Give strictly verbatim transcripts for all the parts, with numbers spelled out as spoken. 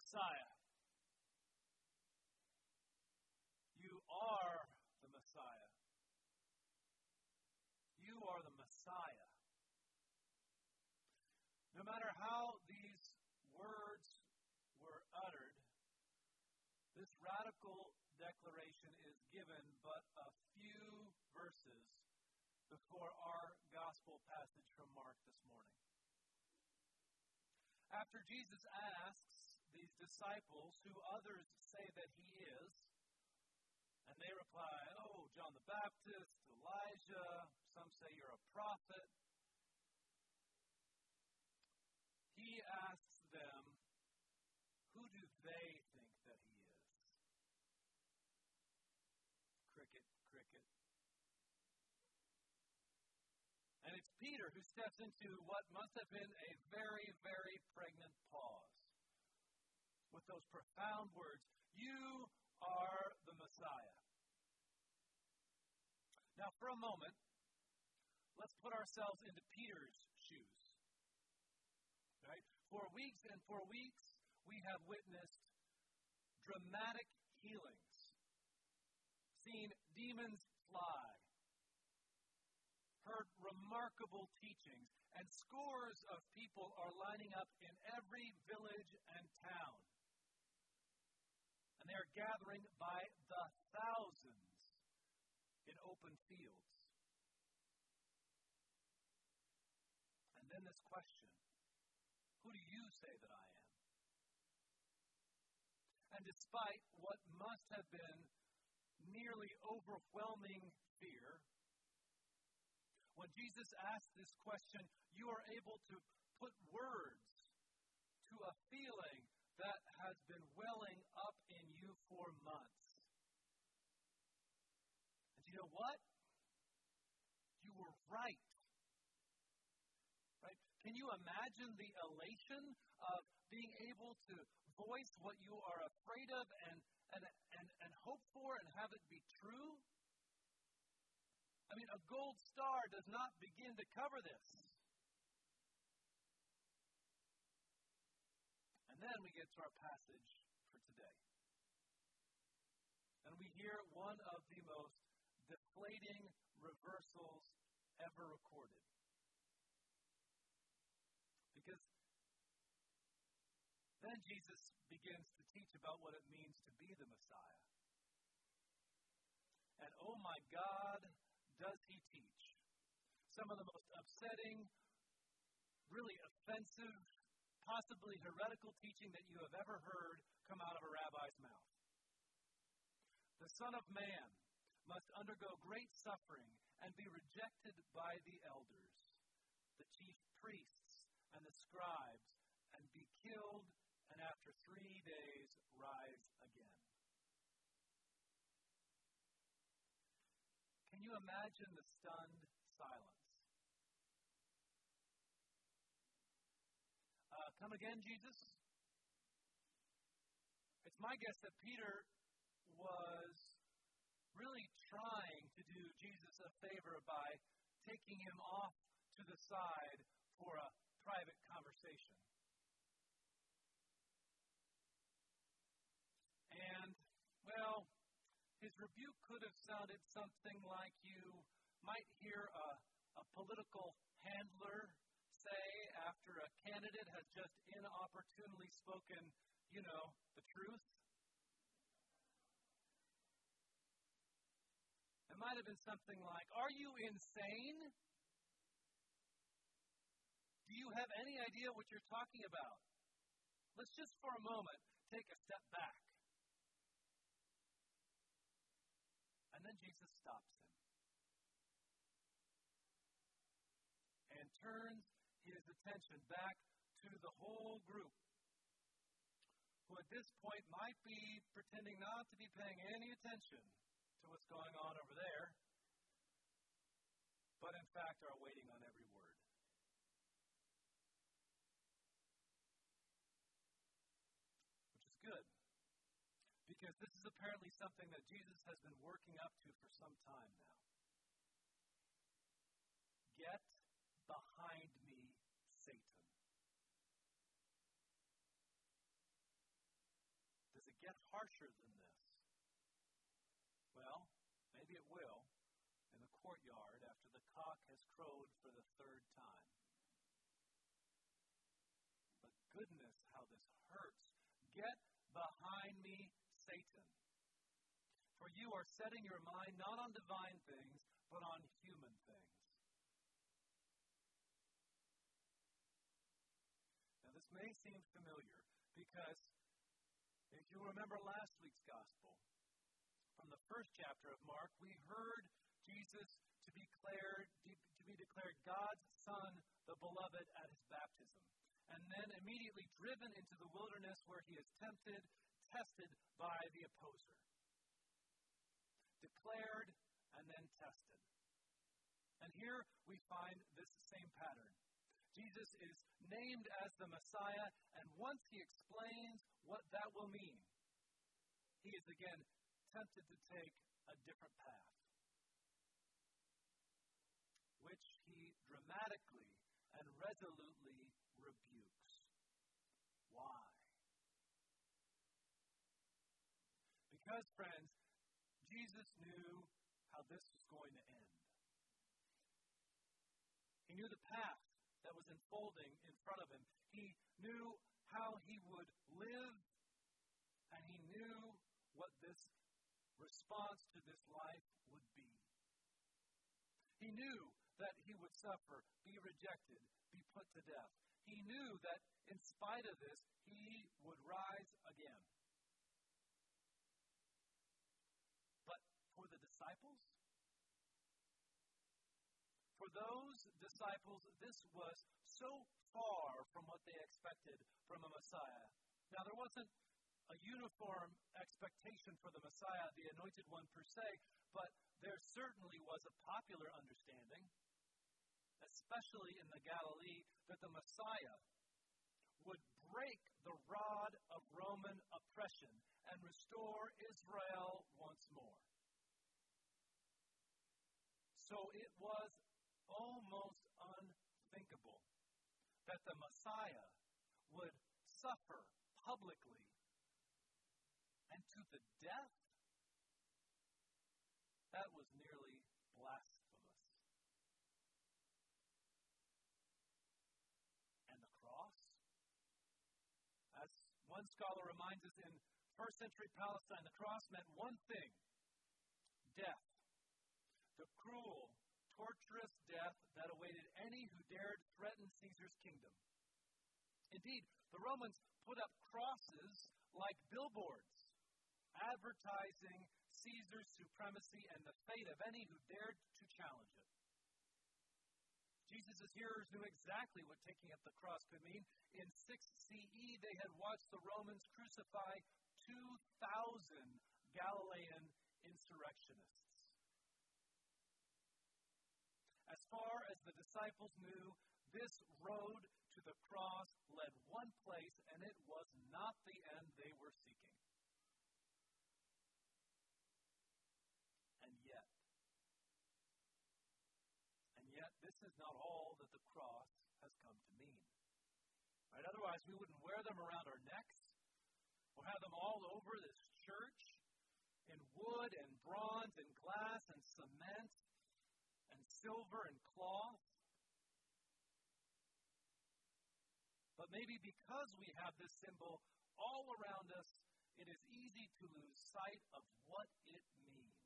Messiah. You are the Messiah. You are the Messiah. No matter how these words were uttered, this radical declaration is given but a few verses before our gospel passage from Mark this morning. After Jesus asks these disciples who others say that he is, and they reply, oh, John the Baptist, Elijah, some say you're a prophet. He asks them, who do they think that he is? Cricket, cricket. And it's Peter who steps into what must have been a very, very pregnant pause with those profound words, you are the Messiah. Now, for a moment, let's put ourselves into Peter's shoes. Right? For weeks and for weeks, we have witnessed dramatic healings, seen demons fly, heard remarkable teachings, and scores of people are lining up in every village and town. And they are gathering by the thousands in open fields. And then this question, who do you say that I am? And despite what must have been nearly overwhelming fear, when Jesus asked this question, you are able to put words to a feeling that has been welling up in you for months. And you know what? You were right. Right? Can you imagine the elation of being able to voice what you are afraid of and, and, and, and hope for and have it be true? I mean, a gold star does not begin to cover this. And then we get to our passage for today. And we hear one of the most deflating reversals ever recorded. Because then Jesus begins to teach about what it means to be the Messiah. And oh my God, does he teach some of the most upsetting, really offensive, possibly heretical teaching that you have ever heard come out of a rabbi's mouth. The Son of Man must undergo great suffering and be rejected by the elders, the chief priests, and the scribes, and be killed, and after three days rise again. Can you imagine the stunned silence? Uh, come again, Jesus? It's my guess that Peter was really trying to do Jesus a favor by taking him off to the side for a private conversation. And, well, his rebuke could have sounded something like you might hear a, a political handler say after a candidate has just inopportunely spoken, you know, the truth. It might have been something like, are you insane? Do you have any idea what you're talking about? Let's just for a moment take a step back. And then Jesus stops him and turns his attention back to the whole group, who at this point might be pretending not to be paying any attention to what's going on over there, but in fact are waiting on every word. Which is good, because this is apparently something that Jesus has been working up to for some time now. Get behind me, Satan. get harsher than this. Well, maybe it will in the courtyard after the cock has crowed for the third time. But goodness, how this hurts. Get behind me, Satan. For you are setting your mind not on divine things, but on human things. Now, this may seem familiar because if you remember last week's gospel, from the first chapter of Mark, we heard Jesus to be declared, to be declared God's Son, the Beloved, at his baptism. And then immediately driven into the wilderness where he is tempted, tested by the opposer. Declared and then tested. And here we find this same pattern. Jesus is named as the Messiah, and once he explains what that will mean, he is again tempted to take a different path, which he dramatically and resolutely rebukes. Why? Because, friends, Jesus knew how this was going to end. He knew the path that was unfolding in front of him. He knew how he would live, and he knew what this response to this life would be. He knew that he would suffer, be rejected, be put to death. He knew that in spite of this, he would rise again. But for the disciples, for those disciples, this was so far from what they expected from a Messiah. Now, there wasn't a uniform expectation for the Messiah, the Anointed One per se, but there certainly was a popular understanding, especially in the Galilee, that the Messiah would break the rod of Roman oppression and restore Israel once more. So it was almost unthinkable that the Messiah would suffer publicly and to the death. That was nearly blasphemous. And the cross? As one scholar reminds us, in first century Palestine, the cross meant one thing: death. The cruel, torturous death that awaited any who dared threaten Caesar's kingdom. Indeed, the Romans put up crosses like billboards, advertising Caesar's supremacy and the fate of any who dared to challenge it. Jesus' hearers knew exactly what taking up the cross could mean. In six C E, they had watched the Romans crucify two thousand Galilean insurrectionists. As far as the disciples knew, this road to the cross led one place, and it was not the end they were seeking. And yet, and yet, this is not all that the cross has come to mean. Right? Otherwise, we wouldn't wear them around our necks or have them all over this church in wood and bronze and glass and cement and silver and cloth. But maybe because we have this symbol all around us, it is easy to lose sight of what it means.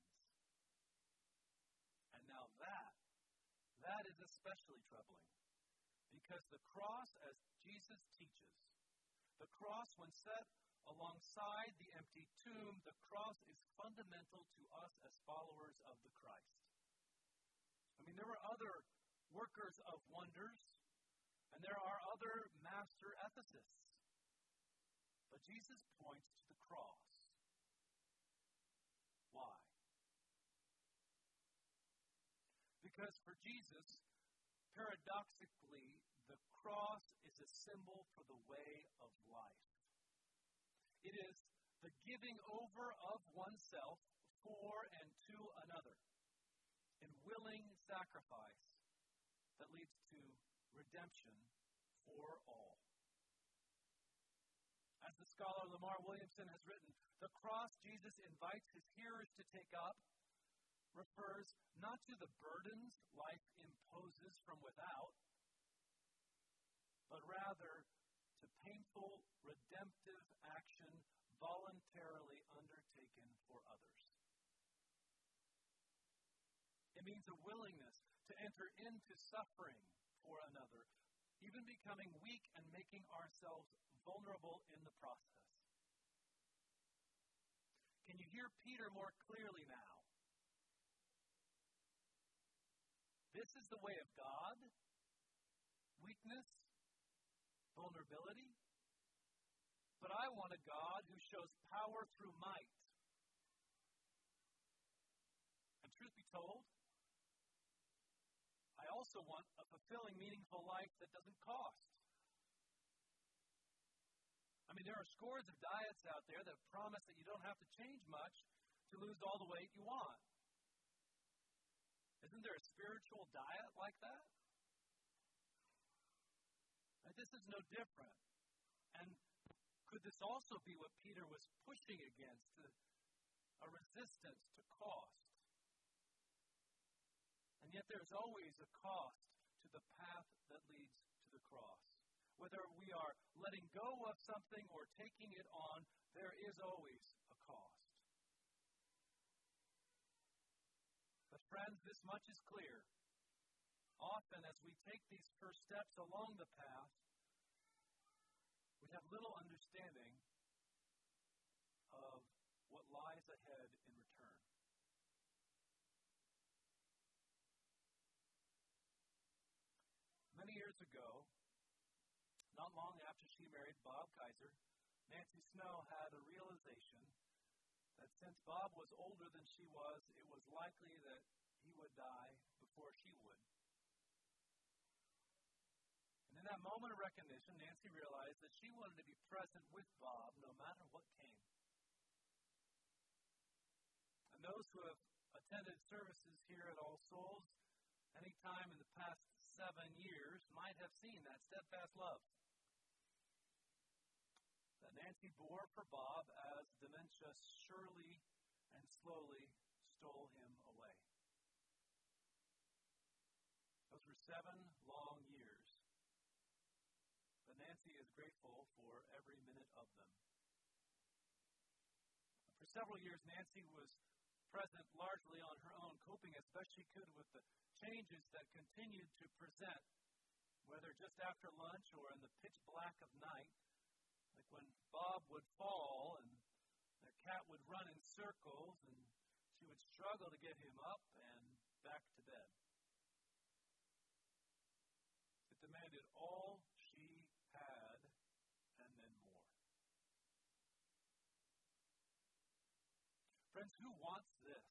And now that, that is especially troubling. Because the cross, as Jesus teaches, the cross, when set alongside the empty tomb, the cross is fundamental to us as followers of the Christ. I mean, there were other workers of wonders, and there are other master ethicists. But Jesus points to the cross. Why? Because for Jesus, paradoxically, the cross is a symbol for the way of life. It is the giving over of oneself for and to another in willing sacrifice that leads to redemption for all. As the scholar Lamar Williamson has written, the cross Jesus invites his hearers to take up refers not to the burdens life imposes from without, but rather to painful, redemptive action voluntarily undertaken for others. It means a willingness to enter into suffering for another, even becoming weak and making ourselves vulnerable in the process. Can you hear Peter more clearly now? This is the way of God, weakness, vulnerability. But I want a God who shows power through might. And truth be told, I also want a fulfilling, meaningful life that doesn't cost. I mean, there are scores of diets out there that promise that you don't have to change much to lose all the weight you want. Isn't there a spiritual diet like that? And this is no different. And could this also be what Peter was pushing against, a resistance to cost? And yet there's always a cost to the path that leads to the cross. Whether we are letting go of something or taking it on, there is always a cost. But friends, this much is clear. Often as we take these first steps along the path, we have little understanding of what lies ahead in return. Many years ago, not long after she married Bob Kaiser, Nancy Snow had a realization that since Bob was older than she was, it was likely that he would die before she would. And in that moment of recognition, Nancy realized that she wanted to be present with Bob no matter what came. And those who have attended services here at All Souls any time in the past seven years might have seen that steadfast love that Nancy bore for Bob as dementia surely and slowly stole him away. Those were seven long years, but Nancy is grateful for every minute of them. For several years, Nancy was present largely on her own, coping as best she could with the changes that continued to present, whether just after lunch or in the pitch black of night, like when Bob would fall and the cat would run in circles and she would struggle to get him up and back to bed. It demanded all she had and then more. Friends, who wants this?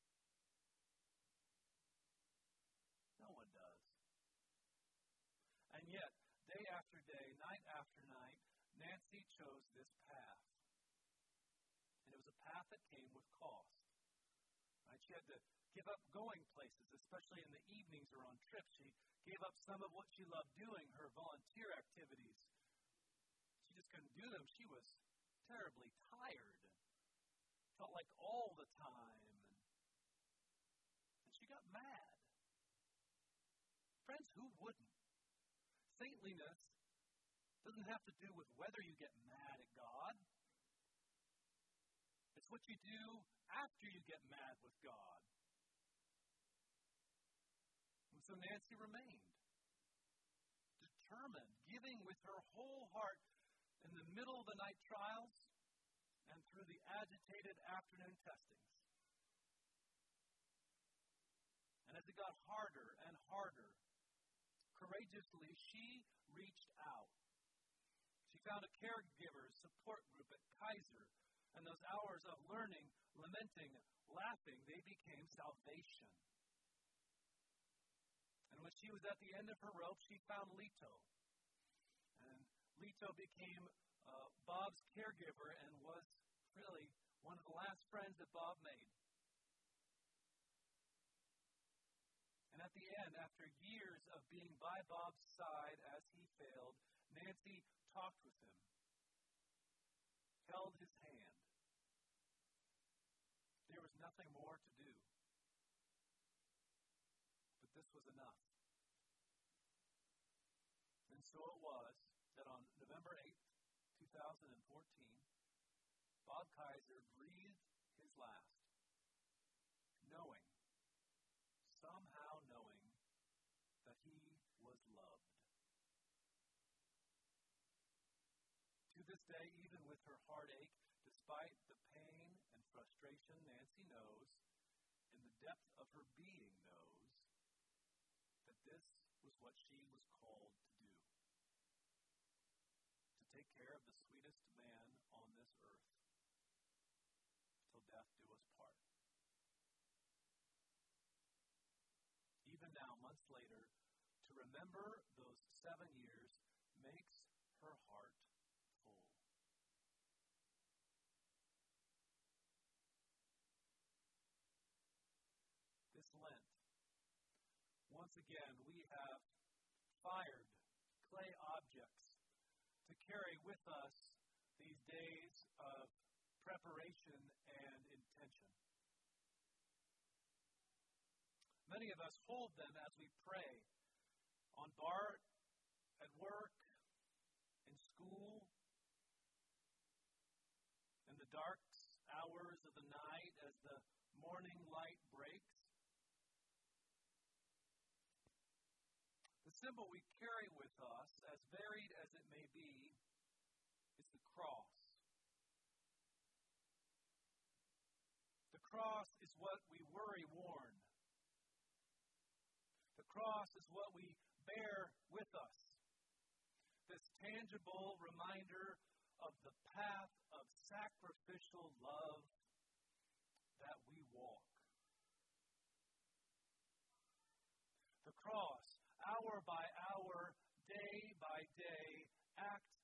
No one does. And yet, day after day, night after night, Nancy chose this path. And it was a path that came with cost. Right? She had to give up going places, especially in the evenings or on trips. She gave up some of what she loved doing, her volunteer activities. She just couldn't do them. She was terribly tired. Felt like all the time. And, and she got mad. Friends, who wouldn't? Saintliness doesn't have to do with whether you get mad at God. It's what you do after you get mad with God. And so Nancy remained determined, giving with her whole heart in the middle of the night trials and through the agitated afternoon testings. And as it got harder and harder, courageously she reached out. She found a caregiver support group at Kaiser, and those hours of learning, lamenting, laughing, they became salvation. And when she was at the end of her rope, she found Lito. And Lito became uh, Bob's caregiver and was really one of the last friends that Bob made. And at the end, after years of being by Bob's side as he failed, Nancy talked with him. his hand. There was nothing more to do. But this was enough. And so it was that on November eighth, twenty fourteen, Bob Kaiser breathed his last, knowing, somehow knowing, that he was loved. To this day, even with her heartache, despite the pain and frustration Nancy knows, in the depth of her being knows, that this was what she was called to do. To take care of the sweetest man on this earth, till death do us part. Even now, months later, to remember those seven years makes her heart full. This Lent, once again, we have fired clay objects to carry with us these days of preparation and intention. Many of us hold them as we pray on BART, at work, in school, in the dark hours of the night as the morning light breaks. The symbol we carry with us, as varied as it may be, is the cross. The cross is what we worry-worn. The cross is what we bear with us. This tangible reminder of the path of sacrificial love that we walk. The cross, hour by hour, day by day, act